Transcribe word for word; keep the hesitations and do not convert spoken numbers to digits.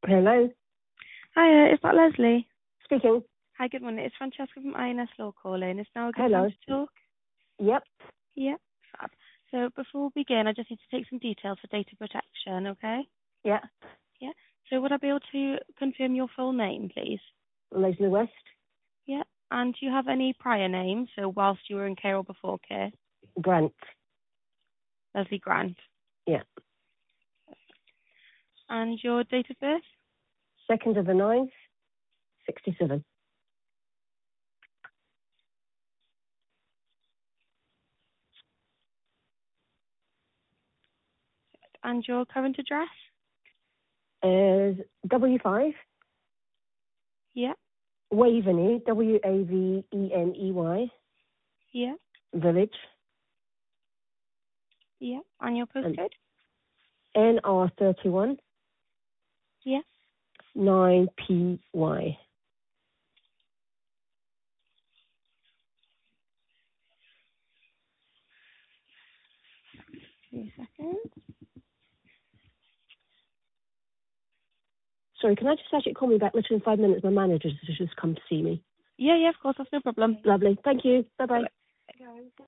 Hello, Hiya, is that Leslie? speaking. Hi, good morning. It's Francesca from I N S Law calling. Is now a good time Hello. to talk? Yep. Yeah, fab. So before we begin, I just need to take some details for data protection, okay? Yeah. Yeah. So would I be able to confirm your full name, please? Leslie West. Yeah. And do you have any prior names, so whilst you were in care or before care? Grant. Leslie Grant. Yeah. And your date of birth? Second of the ninth, sixty-seven. And your current address? Is W five Yeah. Waveney, W A V E N E Y Yeah. Village, Yeah. And your and postcode? N R thirty-one Yeah. nine P Y. Two seconds. Sorry, can I just actually call me back literally in five minutes? My manager's just come to see me. Yeah, yeah, of course, that's no problem. Lovely. Thank you. Bye bye.